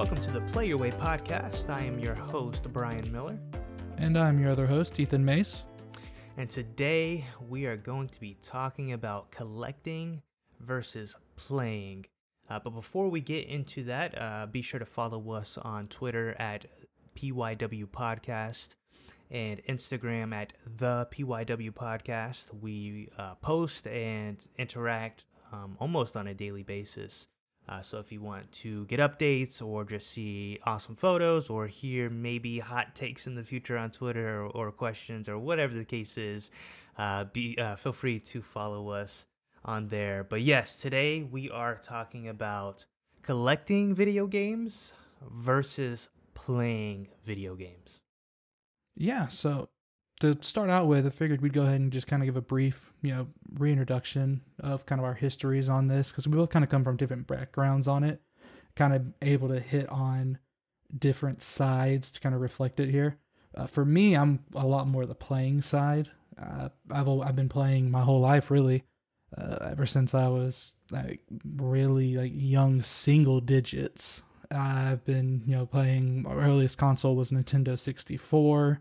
welcome to the Play Your Way podcast. I am your host, Brian Miller. And I'm your other host, Ethan Mace. And today we are going to be talking about collecting versus playing. But before we get into that, be sure to follow us on Twitter at PYW Podcast and Instagram at the PYW Podcast. We post and interact almost on a daily basis. So if you want to get updates or just see awesome photos or hear maybe hot takes in the future on Twitter or questions or whatever the case is, feel free to follow us on there. But yes, today we are talking about collecting video games versus playing video games. Yeah, so to start out with, I figured we'd go ahead and just kind of give a brief, reintroduction of kind of our histories on this, because we both kind of come from different backgrounds on it, kind of able to hit on different sides to kind of reflect it here. For me, I'm a lot more the playing side. I've been playing my whole life, really, ever since I was really young single digits. I've been playing. My earliest console was Nintendo 64.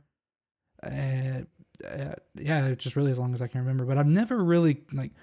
Just really as long as I can remember. But I've never really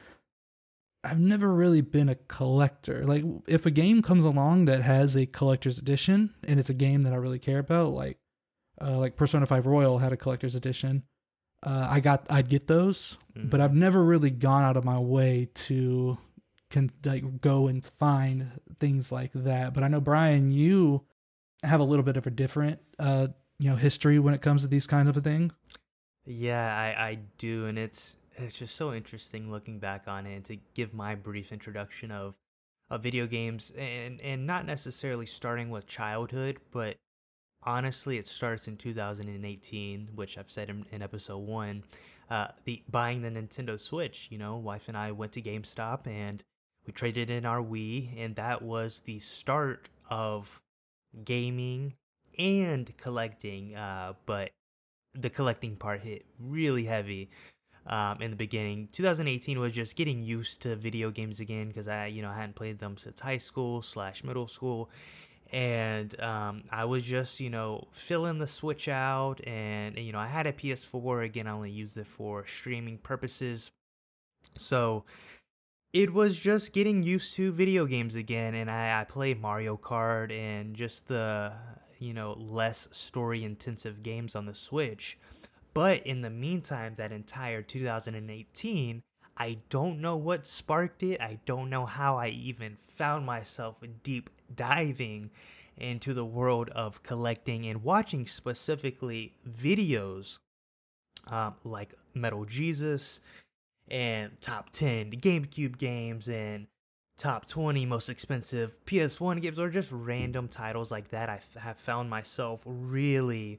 been a collector. Like, if a game comes along that has a collector's edition and it's a game that I really care about, like Persona 5 Royal had a collector's edition, I'd get those. Mm-hmm. But I've never really gone out of my way to go and find things like that. But I know, Brian, you have a little bit of a different history when it comes to these kinds of things. Yeah, I do, and it's just so interesting looking back on it and to give my brief introduction of video games, and not necessarily starting with childhood, but honestly it starts in 2018, which I've said in episode 1, buying the Nintendo Switch. Wife and I went to GameStop and we traded in our Wii, and that was the start of gaming and collecting, but the collecting part hit really heavy in the beginning. 2018 was just getting used to video games again, because I hadn't played them since high school / middle school, and I was just filling the Switch out, and I had a PS4. Again, I only used it for streaming purposes, so it was just getting used to video games again, and I played Mario Kart and just the less story-intensive games on the Switch. But in the meantime, that entire 2018, I don't know what sparked it. I don't know how I even found myself deep diving into the world of collecting and watching specifically videos like Metal Jesus and top 10 GameCube games and top 20 most expensive PS1 games, or just random titles like that. I have found myself really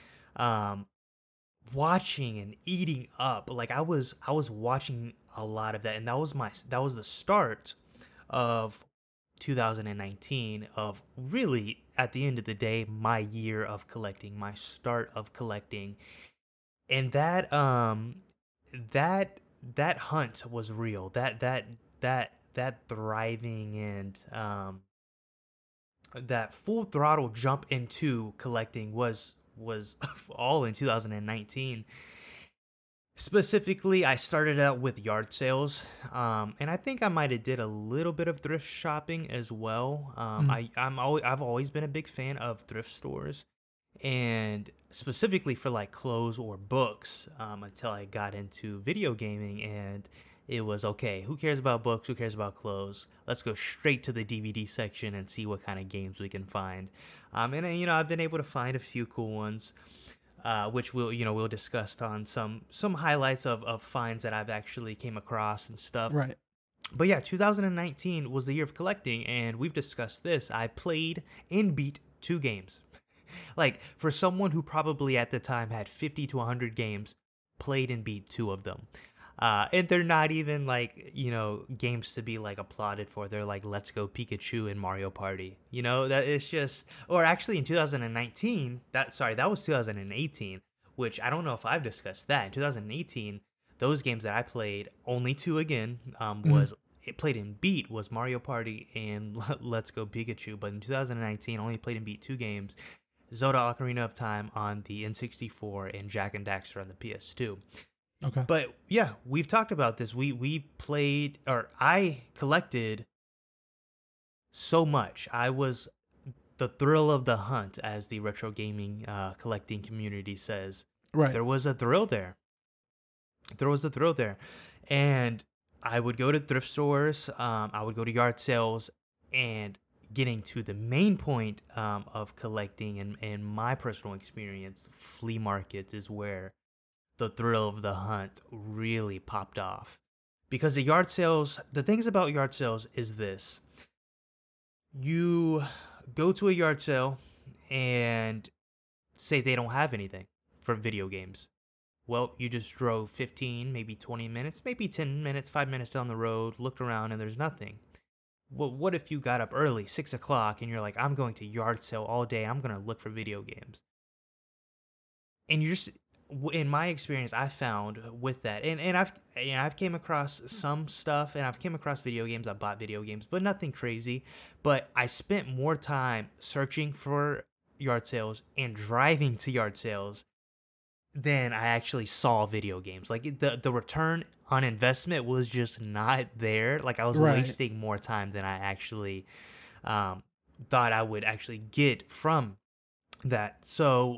watching and eating up. Like, I was watching a lot of that, and that was the start of 2019, of really, at the end of the day, my year of collecting, my start of collecting. And that hunt was real. That thriving and that full throttle jump into collecting was all in 2019. Specifically, I started out with yard sales, and I think I might have did a little bit of thrift shopping as well. I've always been a big fan of thrift stores, and specifically for like clothes or books, until I got into video gaming, and it was, okay, who cares about books? Who cares about clothes? Let's go straight to the DVD section and see what kind of games we can find. And I've been able to find a few cool ones, which we'll discuss on some highlights of finds that I've actually came across and stuff. Right. But yeah, 2019 was the year of collecting, and we've discussed this. I played and beat 2 games. Like, for someone who probably at the time had 50 to 100 games, played and beat 2 of them. And they're not even games to be applauded for. They're like Let's Go Pikachu and Mario Party. That it's just, or actually in 2019, that was 2018, which I don't know if I've discussed that. In 2018, those games that I played, only 2 again, was it played and beat was Mario Party and Let's Go Pikachu. But in 2019, I only played and beat 2 games: Zelda Ocarina of Time on the N64 and Jak and Daxter on the PS2. Okay. But yeah, we've talked about this. We played, or I collected so much. I was the thrill of the hunt, as the retro gaming collecting community says. Right. There was a thrill there. There was a thrill there. And I would go to thrift stores, I would go to yard sales, and getting to the main point of collecting and my personal experience, flea markets is where the thrill of the hunt really popped off. Because the yard sales, the things about yard sales is this: you go to a yard sale and say they don't have anything for video games. Well, you just drove 15, maybe 20 minutes, maybe 10 minutes, 5 minutes down the road, looked around, and there's nothing. Well, what if you got up early, 6 o'clock, and you're like, I'm going to yard sale all day, I'm going to look for video games. And you're just, in my experience, I found with that, and I've came across some stuff, and I've came across video games, I bought video games, but nothing crazy. But I spent more time searching for yard sales and driving to yard sales than I actually saw video games. Like the return on investment was just not there. Like I was wasting more time than I actually thought I would actually get from that. So,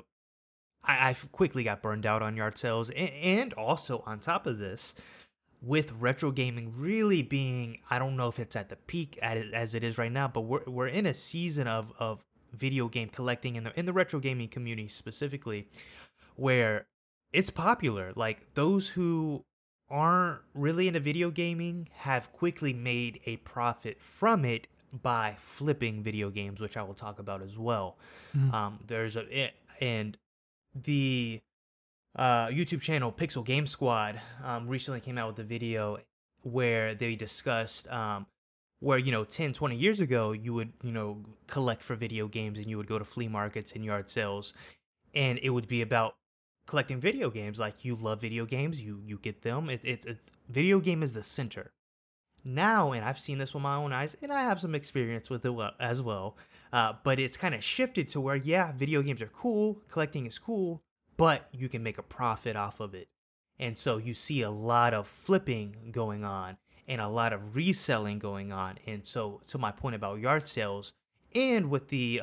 I quickly got burned out on yard sales. And also on top of this, with retro gaming really being, I don't know if it's at the peak as it is right now, but we're in a season of video game collecting in the retro gaming community specifically, where it's popular. Like those who aren't really into video gaming have quickly made a profit from it by flipping video games, which I will talk about as well. Mm-hmm. And the YouTube channel Pixel Game Squad recently came out with a video where they discussed where 10, 20 years ago you would collect for video games and you would go to flea markets and yard sales, and it would be about collecting video games. Like, you love video games, you get them. It's video game is the center. Now, and I've seen this with my own eyes, and I have some experience with it as well, but it's kind of shifted to where, yeah, video games are cool, collecting is cool, but you can make a profit off of it. And so you see a lot of flipping going on and a lot of reselling going on. And so, to my point about yard sales, and with the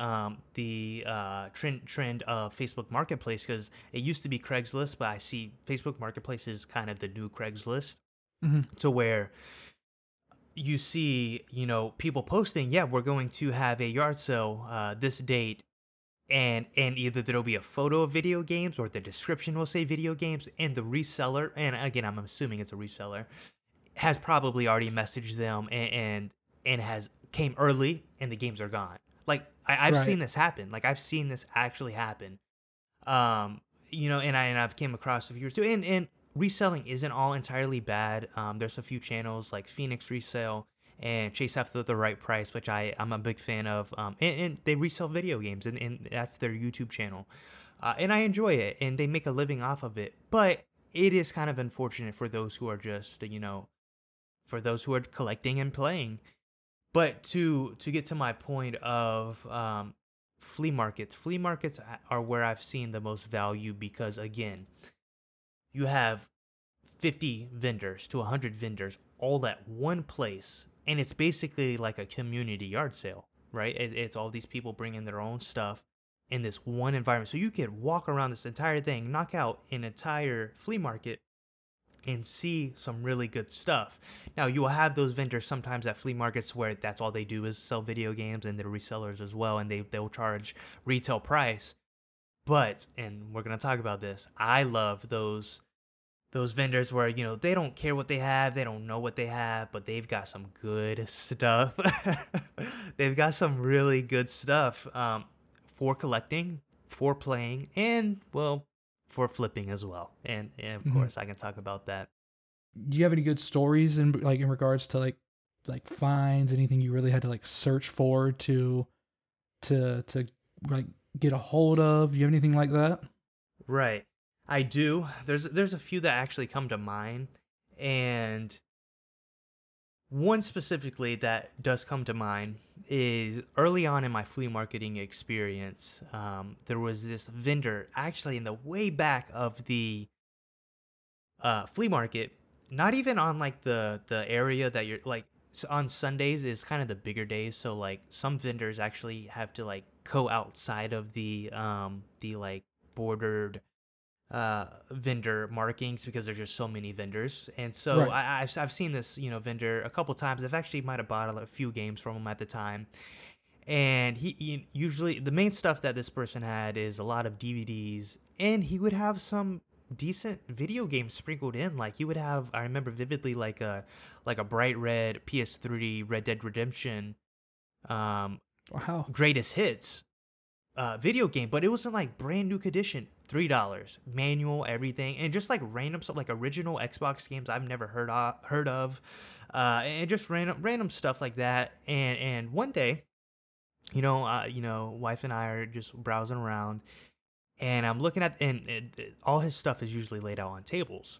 trend of Facebook Marketplace, because it used to be Craigslist, but I see Facebook Marketplace is kind of the new Craigslist, to where you see, people posting, yeah, we're going to have a yard sale this date, and either there'll be a photo of video games or the description will say video games, and the reseller, and again, I'm assuming it's a reseller, has probably already messaged them and has came early and the games are gone. Like I've seen this happen. Like I've seen this actually happen. And I've came across a few too. And reselling isn't all entirely bad. There's a few channels like Phoenix Resale and Chase After the Right Price, which I'm a big fan of. And they resell video games, and that's their YouTube channel. And I enjoy it, and they make a living off of it. But it is kind of unfortunate for those who are just, for those who are collecting and playing. But to get to my point of flea markets are where I've seen the most value, because, again, you have 50 vendors to 100 vendors all at one place, and it's basically like a community yard sale, right? It's all these people bringing their own stuff in this one environment. So you could walk around this entire thing, knock out an entire flea market, and see some really good stuff. Now, you will have those vendors sometimes at flea markets where that's all they do is sell video games, and they're resellers as well, and they'll charge retail price. But, and we're going to talk about this, I love those vendors where, they don't care what they have, they don't know what they have, but they've got some good stuff. They've got some really good stuff for collecting, for playing, and, well, for flipping as well. And of course I can talk about that. Do you have any good stories in regards to like finds, anything you really had to like search for to like get a hold of? Do you have anything like that? Right. I do. There's a few that actually come to mind, and One specifically that does come to mind is early on in my flea marketing experience. There was this vendor actually in the way back of the flea market, not even on like the area that you're like on Sundays is kind of the bigger days. So like some vendors actually have to like go outside of the like bordered vendor markings because there's just so many vendors. And so Right. I've seen this, you know, vendor a couple times. I've actually might have bought a few games from him at the time. And he usually the main stuff that this person had is a lot of DVDs, and he would have some decent video games sprinkled in. Like he would have, I remember vividly, like a bright red PS3 Red Dead Redemption um Wow. greatest hits video game, but it wasn't like brand new condition. $3, manual, everything, and just like random stuff, like original Xbox games I've never heard of, and just random stuff like that. And one day, wife and I are just browsing around, and I'm looking at, and all his stuff is usually laid out on tables.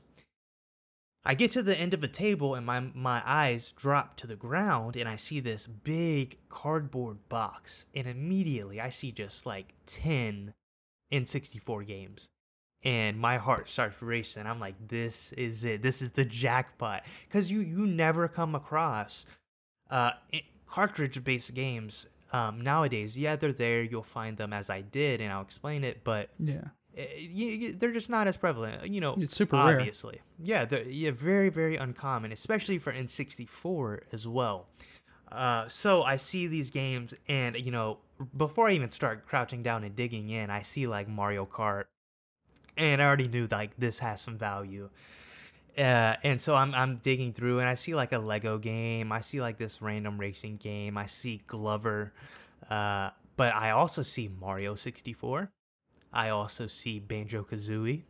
I get to the end of a table and my eyes drop to the ground and I see this big cardboard box, and immediately I see just like 10 N64 games. And my heart starts racing. I'm like, this is it. This is the jackpot. Because you never come across cartridge based games nowadays. Yeah, they're there. You'll find them as I did, and I'll explain it. But Yeah. they're just not as prevalent, It's super rare. obviously. Yeah, they're very, very uncommon, especially for N64 as well. So I see these games, and, before I even start crouching down and digging in, I see like Mario Kart, and I already knew like this has some value. And so I'm digging through, and I see like a Lego game. I see like this random racing game. I see Glover, but I also see Mario 64. I also see Banjo Kazooie.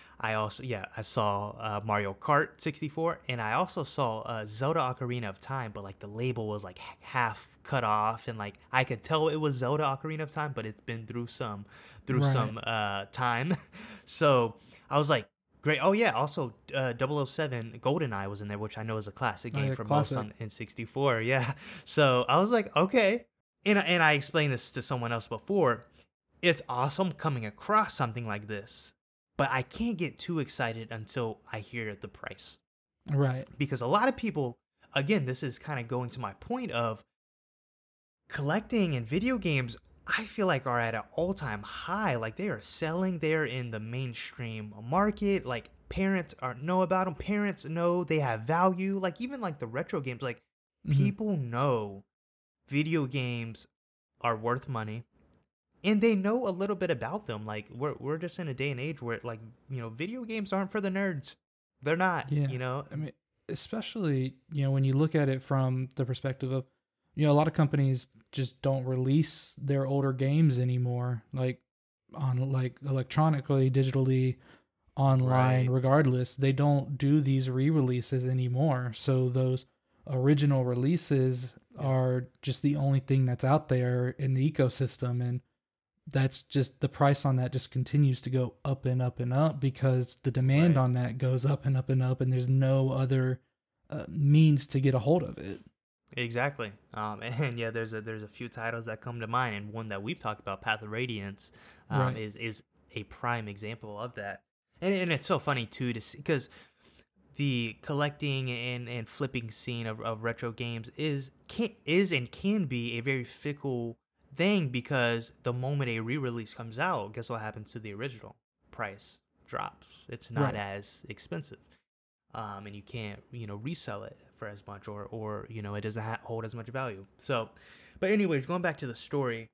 I saw Mario Kart 64, and I also saw Zelda Ocarina of Time, but like the label was like half cut off, and like I could tell it was Zelda Ocarina of Time, but it's been through some Right. time. So I was like, great. Oh yeah, also 007 GoldenEye was in there, which I know is a classic Oh game yeah, for most classic. on N64. Yeah. So I was like, okay. And I explained this to someone else before. It's awesome coming across something like this, but I can't get too excited until I hear the price. Right. Because a lot of people, again, this is kind of going to my point of collecting and video games, I feel like are at an all-time high. Like they are selling, they're in the mainstream market. Like parents are know about them. Parents know they have value. Like even like the retro games, like Hmm. people know video games are worth money, and they know a little bit about them. Like we're just in a day and age where like video games aren't for the nerds. They're not. Yeah. I mean, especially, when you look at it from the perspective of, a lot of companies just don't release their older games anymore, like on like electronically, digitally, online, Right. regardless. They don't do these re-releases anymore. So those original releases Yeah. are just the only thing that's out there in the ecosystem, and that's just the price on that just continues to go up and up and up because the demand Right. on that goes up and up and up, and there's no other means to get a hold of it. Exactly. And yeah, there's a few titles that come to mind, and one that we've talked about, Path of Radiance, Right. is a prime example of that. And it's so funny too to see because the collecting and flipping scene of retro games is and can be a very fickle thing, because the moment a re-release comes out, guess what happens to the original? Price drops. It's not Right. as expensive. And you can't resell it for as much, or it doesn't hold as much value. So, but anyways, going back to the story,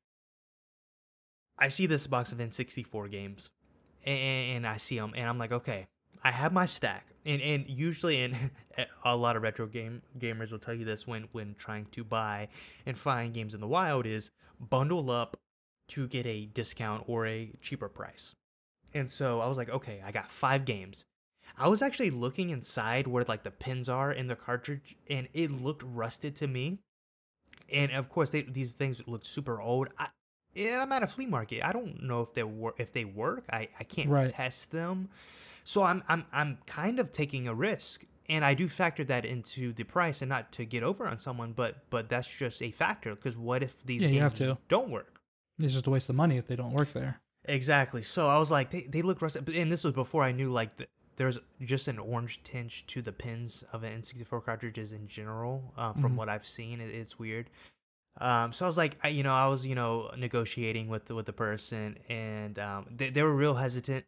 I see this box of N64 games, and I see them, and I'm like, okay, I have my stack, and usually, and a lot of retro gamers will tell you this when trying to buy and find games in the wild is bundle up to get a discount or a cheaper price. And so I was like, okay, I got 5 games. I was actually looking inside where like the pins are in the cartridge, and it looked rusted to me. And of course, these things look super old. And I'm at a flea market. I don't know if they work. I can't Right. test them. So I'm kind of taking a risk. and I do factor that into the price, and not to get over on someone, but that's just a factor, because what if these Yeah, you have games to. don't work? It's just a waste of money if they don't work there. Exactly. So I was like, they look rusted, and this was before I knew like there's just an orange tinge to the pins of an N64 cartridges in general. From what I've seen, it's weird. So I was like, I was negotiating with the person, and they were real hesitant.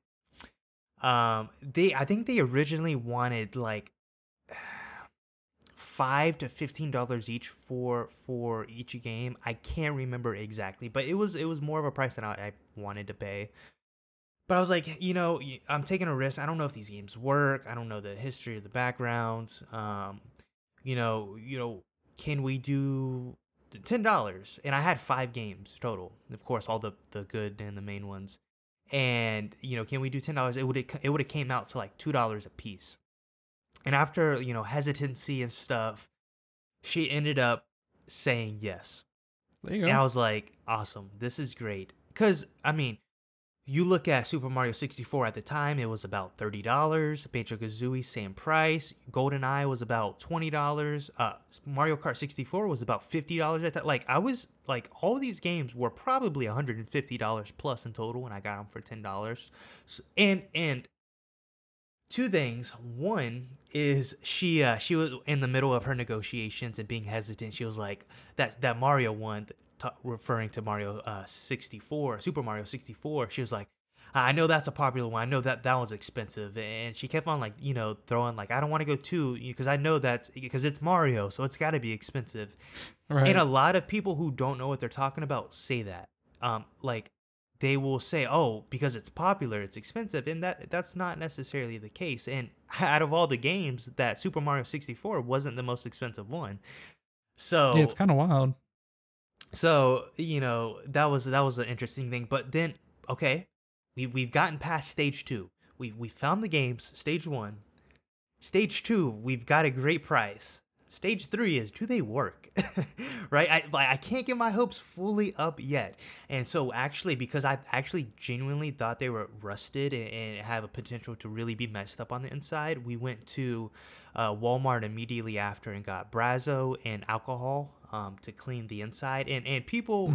I think they originally wanted like $5 to $15 each for each game. I can't remember exactly, but it was more of a price than I wanted to pay. But I was like, I'm taking a risk. I don't know if these games work. I don't know the history or the background. You know, can we do $10? And I had 5 games total. Of course, all the good and the main ones. And can we do $10? It would have came out to like $2 a piece. And after hesitancy and stuff, she ended up saying yes. There you go. And I was like, awesome, this is great. Because I mean, you look at Super Mario 64 at the time, it was about $30. Banjo-Kazooie, same price. GoldenEye was about $20. Mario Kart 64 was about $50 at that. Like, I was like, all these games were probably $150 plus in total, and I got them for $10. So, and two things. One is she was in the middle of her negotiations and being hesitant. She was like, that Mario one, referring to Mario 64, Super Mario 64. She was like, I know that's a popular one. I know that one's expensive. And she kept on like, throwing like, I don't want to go too, because I know because it's Mario, so it's got to be expensive. Right. And a lot of people who don't know what they're talking about say that. Like, they will say, oh, because it's popular, it's expensive. And that's not necessarily the case. And out of all the games, that Super Mario 64 wasn't the most expensive one. So yeah, it's kind of wild. So, that was an interesting thing. But then, okay, we've gotten past stage 2. We found the games, stage 1. Stage 2, we've got a great price. Stage 3 is, do they work? Right? I can't get my hopes fully up yet. And so actually, because I actually genuinely thought they were rusted and have a potential to really be messed up on the inside, we went to Walmart immediately after and got Brazo and alcohol to clean the inside. And people,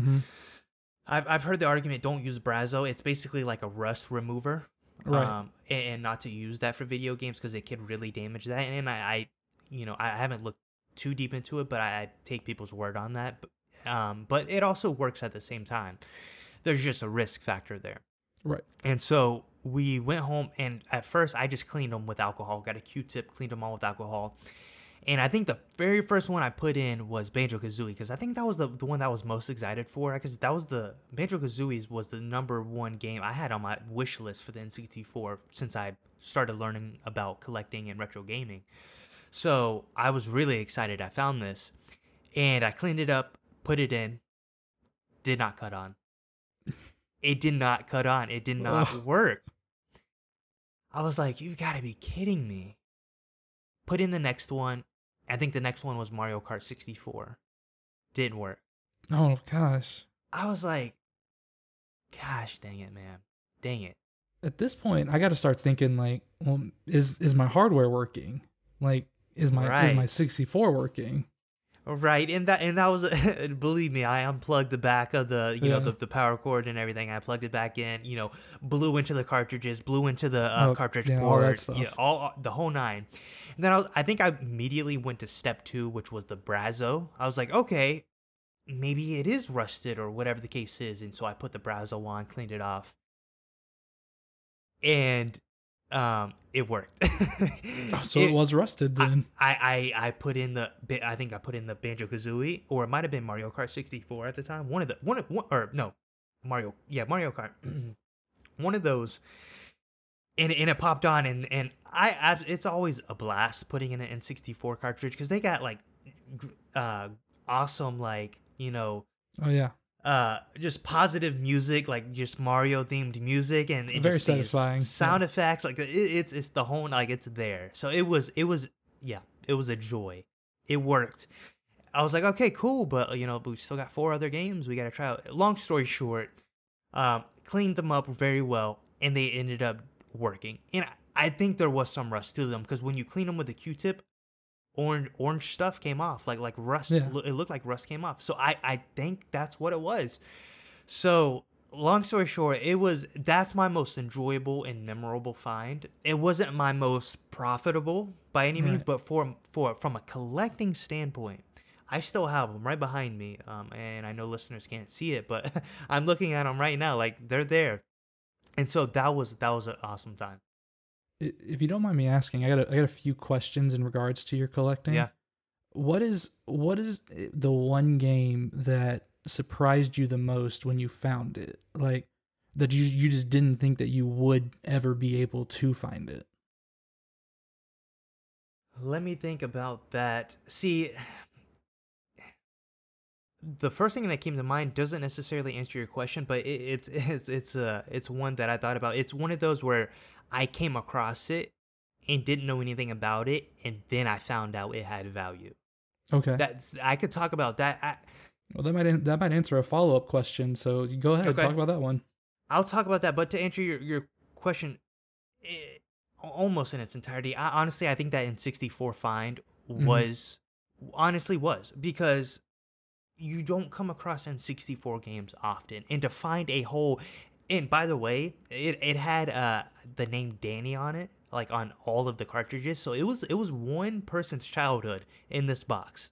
I've heard the argument, don't use Brazo. It's basically like a rust remover. Right. And not to use that for video games because it can really damage that. And I haven't looked too deep into it, but I take people's word on that. But it also works at the same time. There's just a risk factor there. Right. And so we went home, and at first I just cleaned them with alcohol. Got a Q-tip, cleaned them all with alcohol. And I think the very first one I put in was Banjo-Kazooie, because I think that was the one that I was most excited for, because that was Banjo-Kazooie was the #1 game I had on my wish list for the N64 since I started learning about collecting and retro gaming. So I was really excited I found this, and I cleaned it up, put it in, did not cut on. It did not cut on. It did not work. I was like, you've got to be kidding me. Put in the next one. I think the next one was Mario Kart 64. Didn't work. Oh, gosh. I was like, gosh, dang it, man. Dang it. At this point, I got to start thinking like, well, is my hardware working? Like, is my 64 working? Right, and that was believe me, I unplugged the back of the the power cord and everything. I plugged it back in, blew into the cartridges, blew into the cartridge port, all that stuff. All the whole nine. And then I think I immediately went to step 2, which was the Brazo. I was like, okay, maybe it is rusted or whatever the case is, and so I put the Brazo on, cleaned it off, and it worked. So it was rusted then. I put in the Banjo-Kazooie, or it might have been Mario Kart 64 at the time. Mario Kart. One of those, and it popped on, and I it's always a blast putting in an N64 cartridge because they got like awesome Oh yeah. Just positive music, like just Mario themed music, and it very just satisfying sound effects, like it's the whole, like it's there. So it was a joy. It worked. I was like, okay, cool, but we still got 4 other games we got to try out. Long story short, cleaned them up very well, and they ended up working. And I think there was some rust to them because when you clean them with a Q-tip, orange stuff came off, like rust. Yeah. It looked like rust came off. So I think that's what it was. So long story short, that's my most enjoyable and memorable find. It wasn't my most profitable by any means, Right. but from a collecting standpoint, I still have them right behind me. And I know listeners can't see it, but I'm looking at them right now, like they're there. And so that was an awesome time. If you don't mind me asking, I got a few questions in regards to your collecting. Yeah. What is the one game that surprised you the most when you found it? Like that you just didn't think that you would ever be able to find it. Let me think about that. See, the first thing that came to mind doesn't necessarily answer your question, but it's one that I thought about. It's one of those where I came across it and didn't know anything about it, and then I found out it had value. Okay. That's I could talk about that. Well, that might answer a follow-up question. So you go ahead, Okay. talk about that one. I'll talk about that, but to answer your question, almost in its entirety, honestly, I think that N64 find was because you don't come across N64 games often, and to find a whole, and by the way, it had the name Danny on it, like on all of the cartridges, so it was one person's childhood in this box.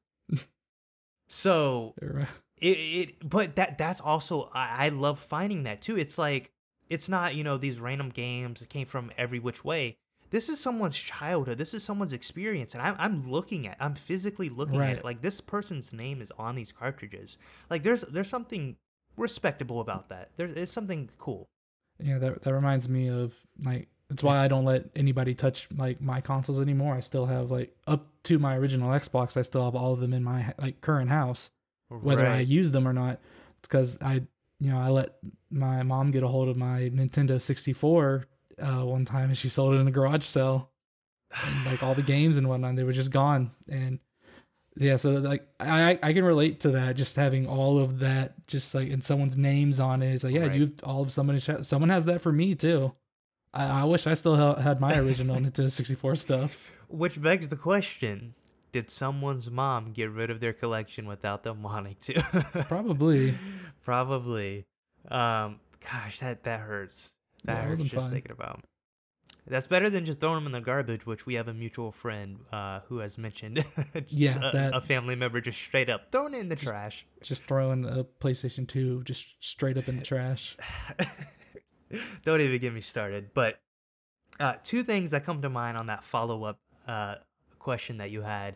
So but that's also I love finding that too. It's like it's not these random games that came from every which way. This is someone's childhood. This is someone's experience, and I'm physically looking at Right. it. Like this person's name is on these cartridges. Like there's something respectable about that. There's something cool. Yeah, that reminds me of like it's why I don't let anybody touch like my consoles anymore. I still have like up to my original Xbox, I still have all of them in my like current house, whether I Right. use them or not. It's because I let my mom get a hold of my Nintendo 64 one time, and she sold it in a garage sale, and like all the games and whatnot, they were just gone. And yeah, so like I can relate to that, just having all of that, just like in someone's names on it. It's like, yeah, Right. you all of someone has that for me too. I wish I still had my original Nintendo 64 stuff. Which begs the question: did someone's mom get rid of their collection without them wanting to? Probably. Probably. Gosh, that hurts. That Yeah, it hurts wasn't just fun. thinking about. That's better than just throwing them in the garbage, which we have a mutual friend who has mentioned. Yeah, A family member just straight up throwing it in the trash. Just throwing a PlayStation 2 just straight up in the trash. Don't even get me started. But two things that come to mind on that follow up question that you had.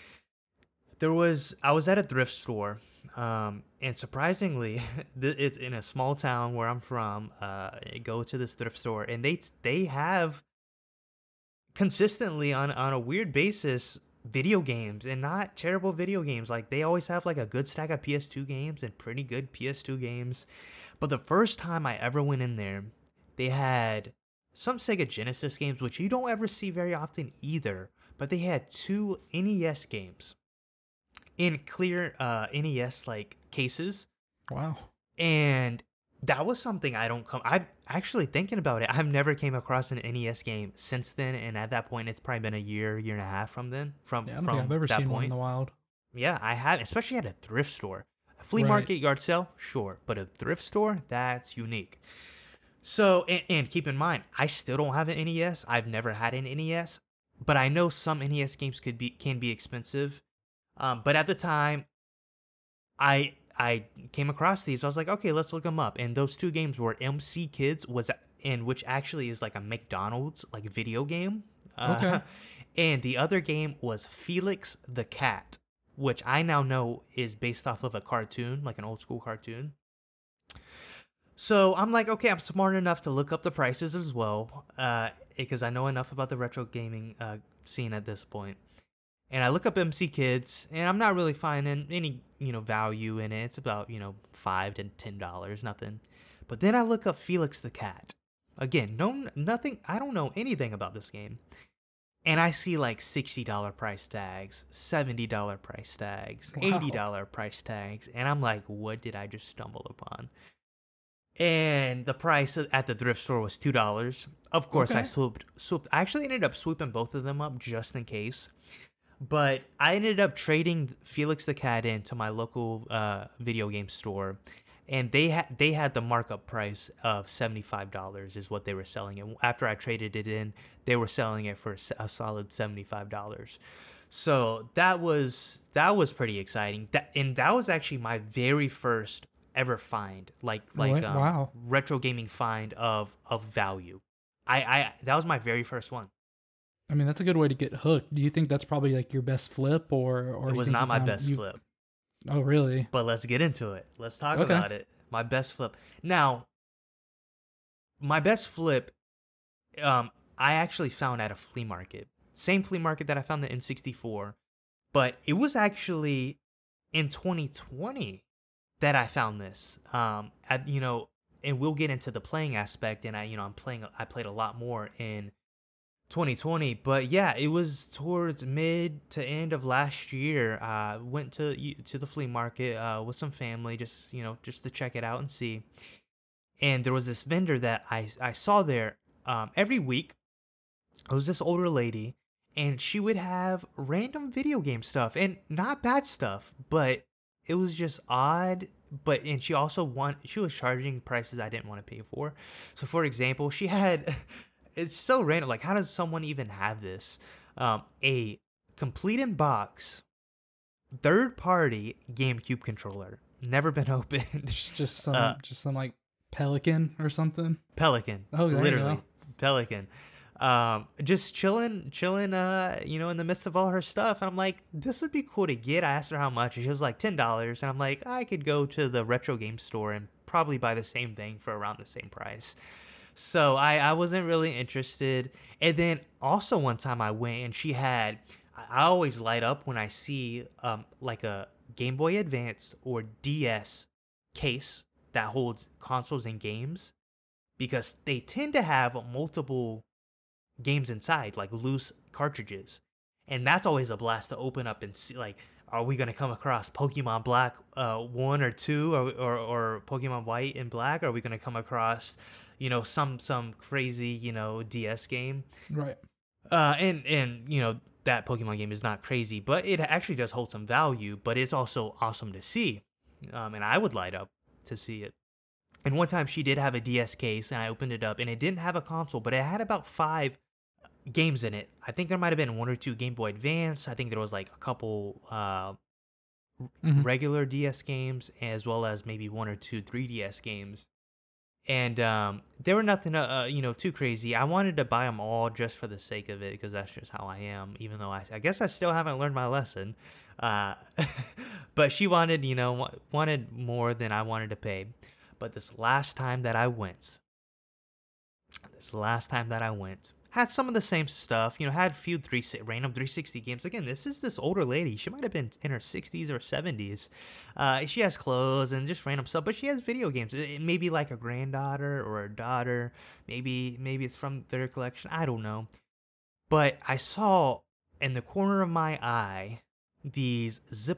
I was at a thrift store, and surprisingly, it's in a small town where I'm from. Go to this thrift store, and they have consistently on a weird basis video games, and not terrible video games. Like they always have like a good stack of PS2 games and pretty good PS2 games. But the first time I ever went in there, they had some Sega Genesis games, which you don't ever see very often either. But they had two NES games in clear NES like cases, Wow. and that was something I'm actually thinking about it. I've never came across an NES game since then, and at that point, it's probably been a year and a half from then. From Yeah, I don't think I've ever that seen one point, in the wild. yeah, I have, especially at a thrift store. A flea Right. market, yard sale, sure, but a thrift store, that's unique. So, and keep in mind, I still don't have an NES. I've never had an NES, but I know some NES games can be expensive. But at the time, I came across these. I was like, okay, let's look them up. And those two games were MC Kids which actually is like a McDonald's like video game. Okay. And the other game was Felix the Cat, which I now know is based off of a cartoon, like an old school cartoon. So I'm like, okay, I'm smart enough to look up the prices as well, because I know enough about the retro gaming scene at this point. And I look up MC Kids, and I'm not really finding any, value in it. It's about, $5 to $10, nothing. But then I look up Felix the Cat. Again, nothing. I don't know anything about this game. And I see like $60 price tags, $70 price tags, Wow. $80 price tags, and I'm like, what did I just stumble upon? and the price at the thrift store was $2. Of course, I Okay. swooped. I actually ended up swooping both of them up just in case. But I ended up trading Felix the Cat into my local video game store, and they had the markup price of $75 is what they were selling it. After I traded it in, they were selling it for a solid $75. So that was pretty exciting. That was actually my very first ever find, Wow. retro gaming find of value. I that was my very first one. I mean, that's a good way to get hooked. Do you think that's probably like your best flip, or It do you was think you not my found best you? flip. Oh, really? But let's get into it. Let's talk Okay. about it. My best flip. Now, my best flip, I actually found at a flea market. Same flea market that I found the N64, but it was actually in 2020 that I found this. And we'll get into the playing aspect. And I played a lot more in 2020, but yeah, it was towards mid to end of last year. Went to the flea market with some family, just to check it out and see. And there was this vendor that I saw there every week. It was this older lady, and she would have random video game stuff and not bad stuff, but it was just odd. And she was charging prices I didn't want to pay for. So for example, she had it's so random. Like, how does someone even have this? A complete in box third party GameCube controller, never been opened. Just uh, some like Pelican or something. Pelican, Oh, there you literally go. Pelican. Just chilling. In the midst of all her stuff, and I'm like, this would be cool to get. I asked her how much, and she was like $10, and I'm like, I could go to the retro game store and probably buy the same thing for around the same price. So I wasn't really interested. And then also one time I went and I always light up when I see like a Game Boy Advance or DS case that holds consoles and games, because they tend to have multiple games inside, like loose cartridges. And that's always a blast to open up and see, like, are we gonna come across Pokemon Black 1 or 2, or Pokemon White and Black? Are we gonna come across, some crazy, DS game? Right. And that Pokemon game is not crazy, but it actually does hold some value. But it's also awesome to see, and I would light up to see it. And one time she did have a DS case, and I opened it up, and it didn't have a console, but it had about 5 games in it. I think there might have been 1 or 2 Game Boy Advance. I think there was like a couple Hmm. regular DS games, as well as maybe 1 or 2 3DS games. And they were nothing, too crazy. I wanted to buy them all just for the sake of it, because that's just how I am. Even though I guess I still haven't learned my lesson. Uh, but she wanted more than I wanted to pay. But this last time that I went, had some of the same stuff, had a few random 360 games. Again, this is this older lady. She might have been in her 60s or 70s. She has clothes and just random stuff, but she has video games. It may be like a granddaughter or a daughter. Maybe it's from their collection. I don't know. But I saw in the corner of my eye these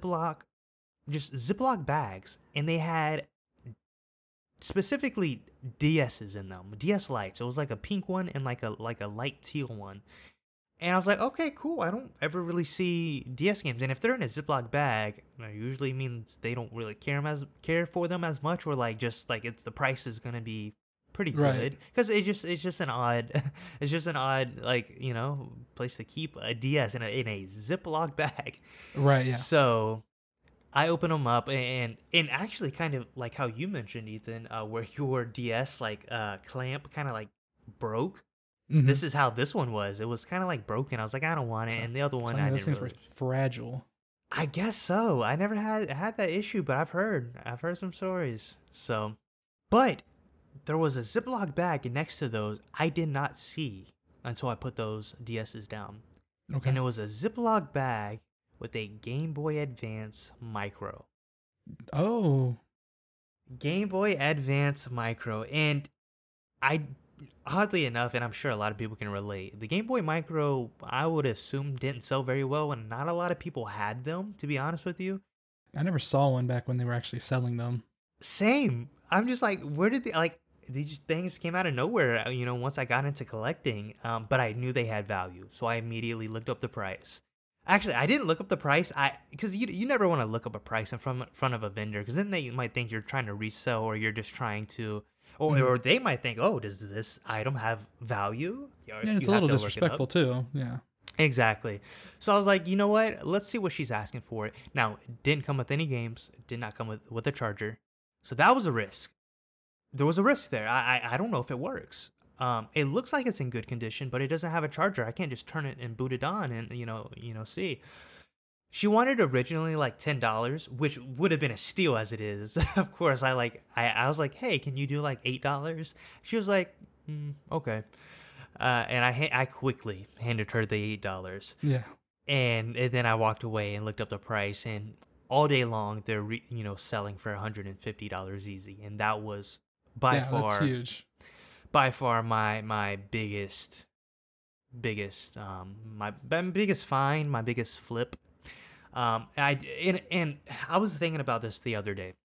Ziploc bags, and they had specifically DS's in them, DS lights. It was like a pink one and like a light teal one. And I was like, okay, cool. I don't ever really see DS games, and if they're in a Ziploc bag, it usually means they don't really care for them as much, or like just like it's the price is gonna be pretty Right. good, because it's just an odd it's just an odd, like, place to keep a DS in a Ziploc bag. Right. Yeah. So I open them up, and actually, kind of like how you mentioned, Ethan, where your DS clamp kind of like broke. Hmm. This is how this one was. It was kind of like broken. I was like, I don't want it, So, and the other one telling I you those didn't things were really. fragile. I guess so. I never had that issue, but I've heard some stories. So, but there was a Ziploc bag next to those I did not see until I put those DSs down, Okay. and it was a Ziploc bag with a Game Boy Advance Micro. Oh. Game Boy Advance Micro. And I, oddly enough, and I'm sure a lot of people can relate, the Game Boy Micro, I would assume, didn't sell very well, and not a lot of people had them, to be honest with you. I never saw one back when they were actually selling them. Same. I'm just like, where did they like these things came out of nowhere, once I got into collecting, but I knew they had value. So I immediately looked up the price. Actually, I didn't look up the price. Because you never want to look up a price in front of a vendor, because then they might think you're trying to resell, or you're just trying to, or they might think, oh, does this item have value? Yeah, it's a little disrespectful too. Yeah. Exactly. So I was like, you know what? Let's see what she's asking for it. Now, it didn't come with any games. It did not come with a charger. So that was a risk. There was a risk there. I don't know if it works. It looks like it's in good condition, but it doesn't have a charger. I can't just turn it and boot it on and see. She wanted originally like $10, which would have been a steal as it is. Of course, I was like, hey, can you do like $8? She was like, okay. And I quickly handed her the $8. Yeah. And then I walked away and looked up the price, and all day long they're selling for $150 easy, and that was that's huge. By far my biggest my biggest find, my biggest flip. And I was thinking about this the other day.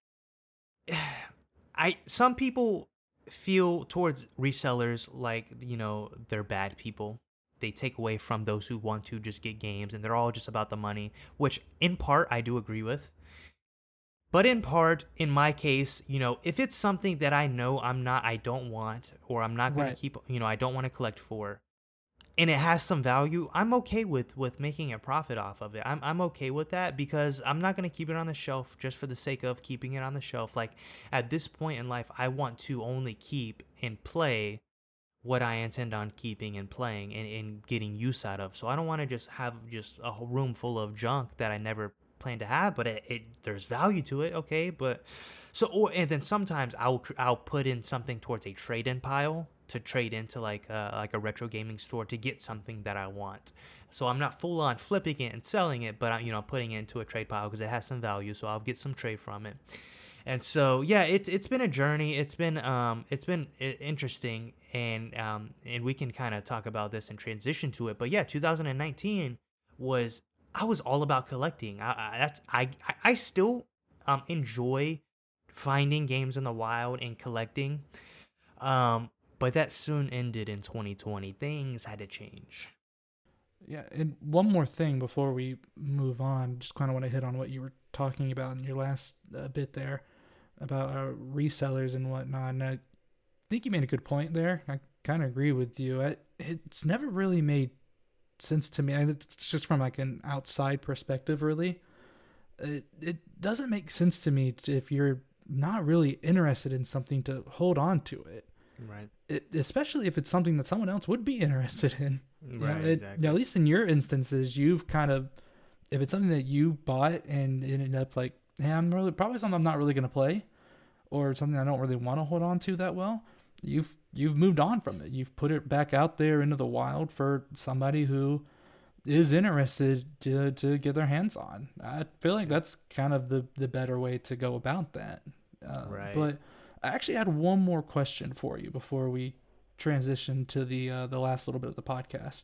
Some people feel towards resellers like, they're bad people. They take away from those who want to just get games, and they're all just about the money, which in part I do agree with. But in part, in my case, if it's something that I know I don't want, or I'm not going to keep, I don't want to collect for, and it has some value, I'm okay with making a profit off of it. I'm okay with that, because I'm not going to keep it on the shelf just for the sake of keeping it on the shelf. Like, at this point in life, I want to only keep and play what I intend on keeping and playing and getting use out of. So I don't want to just have just a whole room full of junk that I never plan to have, but there's value to it. Okay, but and then sometimes I'll put in something towards a trade-in pile to trade into like a retro gaming store to get something that I want. So I'm not full on flipping it and selling it, but I'm putting it into a trade pile because it has some value. So I'll get some trade from it. And so yeah, it's been a journey. It's been interesting, and we can kind of talk about this and transition to it. But yeah, 2019 I was all about collecting. I still enjoy finding games in the wild and collecting. But that soon ended in 2020. Things had to change. Yeah, and one more thing before we move on, just kind of want to hit on what you were talking about in your last bit there about resellers and whatnot. And I think you made a good point there. I kind of agree with you. It's never really made sense to me. It's just from like an outside perspective, really. It doesn't make sense to me if you're not really interested in something to hold on to it. Right. Especially if it's something that someone else would be interested in. Right. Exactly. At least in your instances, you've kind of, if it's something that you bought and it ended up like, hey, probably something I'm not really going to play, or something I don't really want to hold on to that well, you've moved on from it. You've put it back out there into the wild for somebody who is interested to get their hands on. I feel like that's kind of the better way to go about that. Right. But I actually had one more question for you before we transition to the last little bit of the podcast.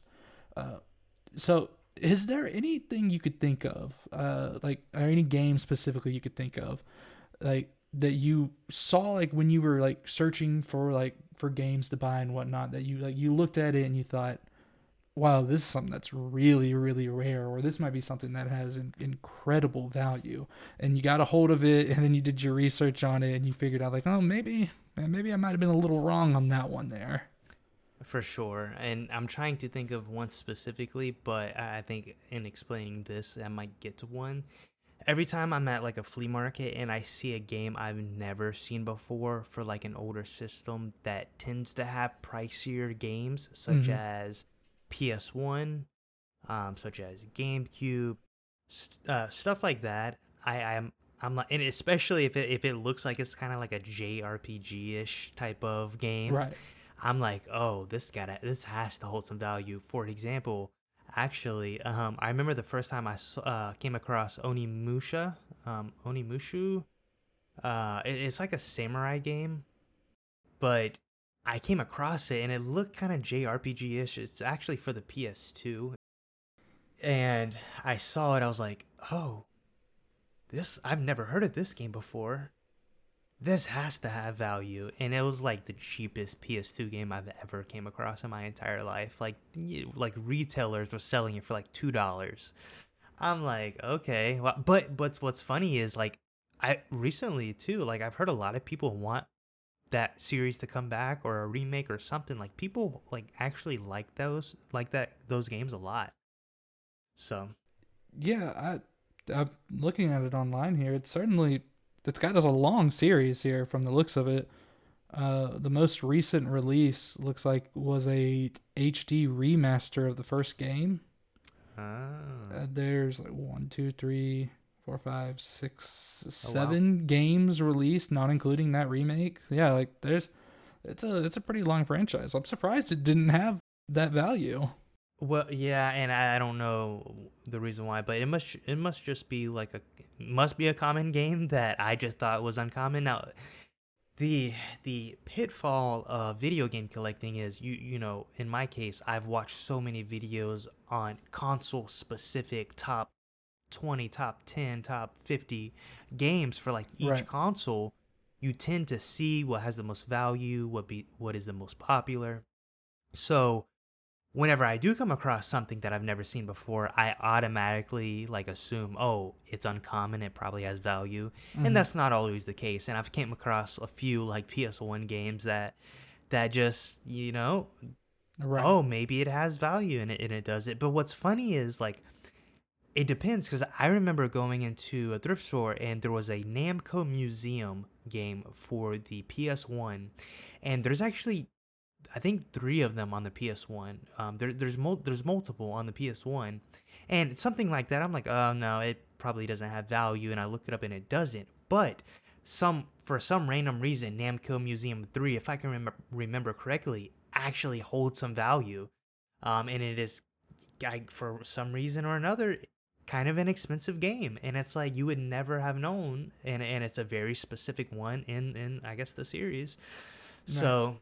So is there anything you could think of, or any game specifically you could think of, like that you saw like when you were like searching for games to buy and whatnot, that you looked at it and you thought, wow, this is something that's really, really rare, or this might be something that has incredible value, and you got a hold of it, and then you did your research on it, and you figured out like, oh, maybe I might have been a little wrong on that one there. For sure. And I'm trying to think of one specifically, but I think in explaining this, I might get to one. Every time I'm at like a flea market and I see a game I've never seen before for like an older system that tends to have pricier games, such as PS1, such as GameCube, stuff like that. I'm like, and especially if it looks like it's kind of like a JRPG-ish type of game, right? I'm like, oh, this has to hold some value. For example, actually, I remember the first time I came across Onimusha. It's like a samurai game, but I came across it and it looked kind of JRPG-ish. It's actually for the PS2. And I saw it, I was like, oh, I've never heard of this game before. this has to have value. And it was like the cheapest PS2 game I've ever came across in my entire life. Like, like retailers were selling it for like $2. I'm like, okay. Well, but what's funny is like, I recently too, like I've heard a lot of people want that series to come back or a remake or something. Like people like actually those games a lot. So Yeah, I'm looking at it online here. It's got us a long series here from the looks of it. The most recent release looks like was a HD remaster of the first game. There's like 1, 2, 3, 4, 5, 6, 7 games released, not including that remake. Yeah, like it's a pretty long franchise. I'm surprised it didn't have that value. Well, yeah, and I don't know the reason why, but it must just be like must be a common game that I just thought was uncommon. Now, the pitfall of video game collecting is you know, in my case, I've watched so many videos on console specific top 20, top 10, top 50 games for like each Right. console. You tend to see what has the most value, what is the most popular. So whenever I do come across something that I've never seen before, I automatically like assume, oh, it's uncommon, it probably has value. And Mhm. that's not always the case. And I've came across a few like PS1 games that just, you know, Right. oh, maybe it has value and it does it. But what's funny is like it depends, because I remember going into a thrift store and there was a Namco Museum game for the PS1, and there's actually I think 3 of them on the PS1. There's multiple on the PS1, and something like that. I'm like, oh no, it probably doesn't have value, and I look it up and it doesn't. But for some random reason, Namco Museum 3, if I can remember correctly, actually holds some value, and it is, for some reason or another, kind of an expensive game, and it's like you would never have known, and it's a very specific one in I guess the series. Right. So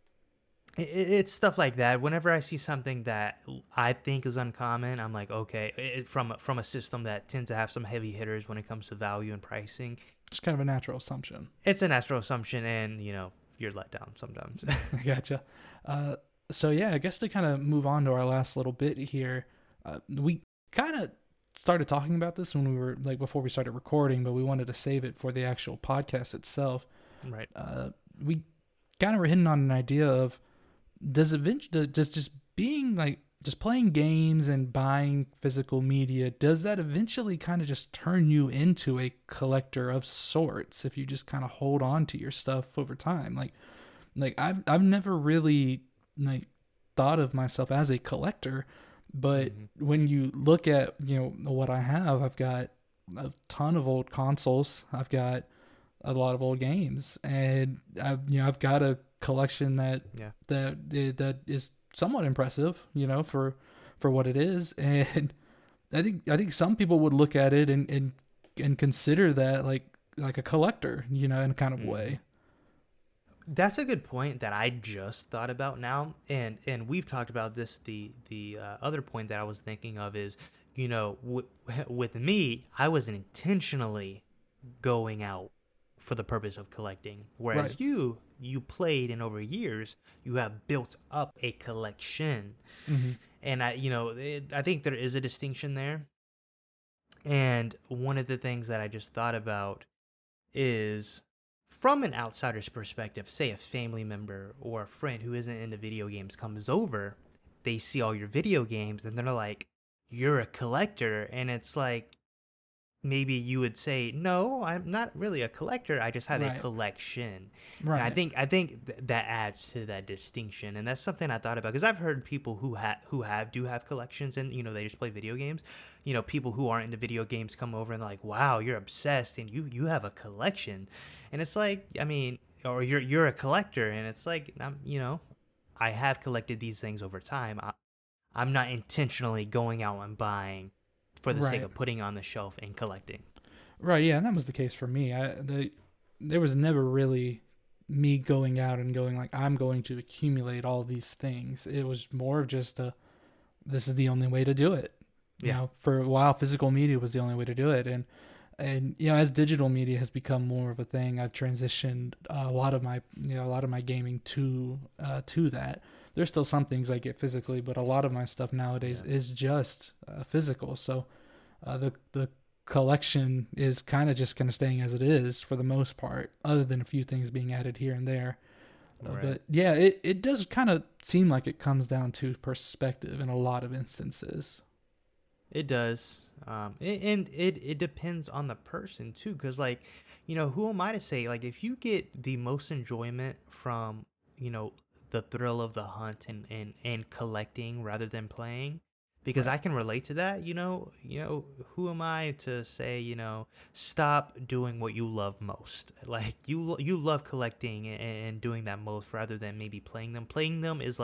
it's stuff like that. Whenever I see something that I think is uncommon, I'm like, okay, from a system that tends to have some heavy hitters when it comes to value and pricing, Just kind of a natural assumption. it's a natural assumption, and you know, you're let down sometimes. I gotcha. So yeah, I guess to kind of move on to our last little bit here, we kind of started talking about this when we were like before we started recording, but we wanted to save it for the actual podcast itself. Right. We kind of were hitting on an idea of does just being like just playing games and buying physical media, does that eventually kind of just turn you into a collector of sorts if you just kind of hold on to your stuff over time? Like I've never really like thought of myself as a collector, but when you look at, you know, what I have, I've got a ton of old consoles. I've got a lot of old games, and I've got a collection Yeah. that is somewhat impressive, you know, for what it is. And I think some people would look at it and consider that like a collector, you know, in a kind of way. That's a good point that I just thought about now, and we've talked about this. The other point that I was thinking of is, you know, with me, I was intentionally going out for the purpose of collecting, whereas Right. you played, and over years you have built up a collection, Mm-hmm. and I think there is a distinction there. And one of the things that I just thought about is, from an outsider's perspective, say a family member or a friend who isn't into video games comes over, they see all your video games and they're like, you're a collector. And it's like, maybe you would say, no, I'm not really a collector. I just have a Right. collection. Right. And I think that adds to that distinction. And that's something I thought about, because I've heard people who do have collections, and, you know, they just play video games. You know, people who aren't into video games come over and they're like, wow, you're obsessed and you have a collection. And it's like, I mean, or you're a collector, and it's like, you know, I have collected these things over time. I'm not intentionally going out and buying for the sake Right. of putting on the shelf and collecting. Right, yeah, and that was the case for me. There was never really me going out and going like I'm going to accumulate all these things. It was more of just this is the only way to do it. You Yeah. know, for a while, physical media was the only way to do it, and And as digital media has become more of a thing, I've transitioned a lot of my gaming to that. There's still some things I get physically, but a lot of my stuff nowadays is just physical. So the collection is kind of staying as it is for the most part, other than a few things being added here and there. Right. But yeah, it does kind of seem like it comes down to perspective in a lot of instances. It does. And it depends on the person too, because like, who am I to say, like, if you get the most enjoyment from, the thrill of the hunt and collecting rather than playing, because Right. I can relate to that, who am I to say, stop doing what you love most? Like, you love collecting and doing that most rather than maybe playing them. Playing them is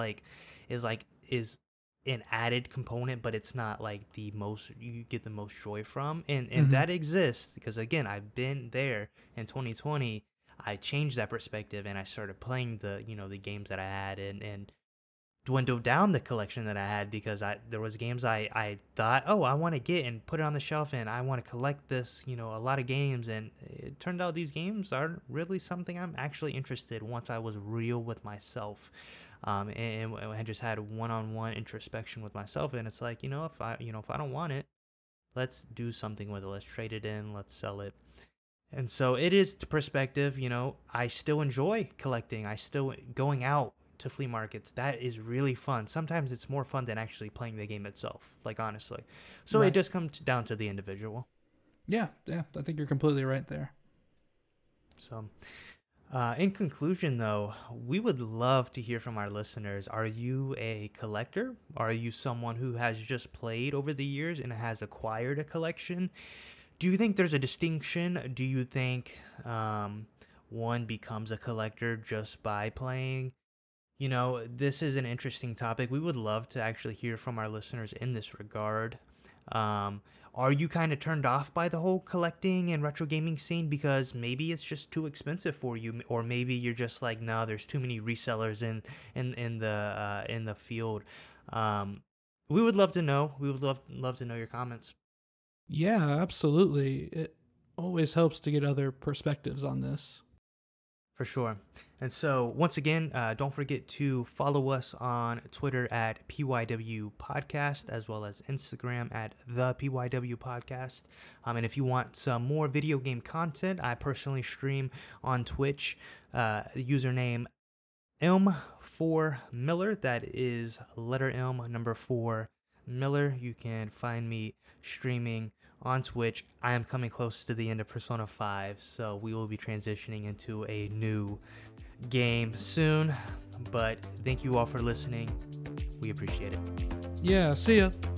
an added component, but it's not like the most you get the most joy from, and Mhm. that exists because, again, I've been there. In 2020 I changed that perspective and I started playing the games that I had, and dwindled down the collection that I had, because there was games I thought, oh, I want to get and put it on the shelf and I want to collect this, a lot of games, and it turned out these games aren't really something I'm actually interested once I was real with myself. And I just had one-on-one introspection with myself, and it's like, if I don't want it, let's do something with it. Let's trade it in. Let's sell it. And so it is to perspective. I still enjoy collecting. I still going out to flea markets. That is really fun. Sometimes it's more fun than actually playing the game itself. Like, honestly, so Right. it does come down to the individual. Yeah, I think you're completely right there. So. In conclusion, though, we would love to hear from our listeners. Are you a collector? Are you someone who has just played over the years and has acquired a collection? Do you think there's a distinction? Do you think one becomes a collector just by playing? This is an interesting topic. We would love to actually hear from our listeners in this regard. Are you kind of turned off by the whole collecting and retro gaming scene because maybe it's just too expensive for you, or maybe you're just like, no, there's too many resellers in the field? We would love to know. We would love to know your comments. Yeah, absolutely. It always helps to get other perspectives on this. For sure. And so, once again, don't forget to follow us on Twitter at PYW Podcast, as well as Instagram at The PYW Podcast. And if you want some more video game content, I personally stream on Twitch, username M4Miller. That is letter M, number 4, Miller. You can find me streaming on Twitch. I am coming close to the end of Persona 5, so we will be transitioning into a new game soon. But thank you all for listening. We appreciate it. Yeah, see ya.